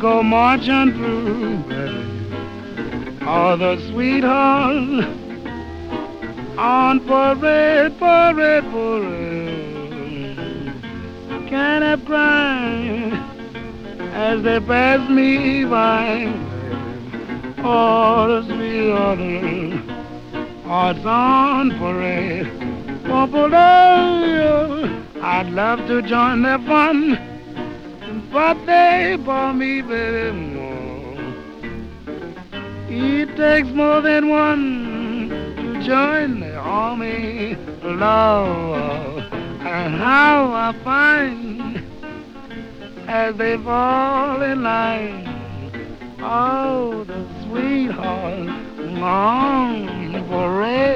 go marching through, baby. All the sweethearts on parade, parade, parade. Can't help crying as they pass me by. All the sweethearts hearts on parade. I'd love to join their fun, but they bore me very more. It takes more than one to join the army, love, and how I find as they fall in line. Oh, the sweetheart on parade.